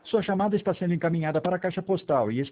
Sua chamada está sendo encaminhada para a caixa postal e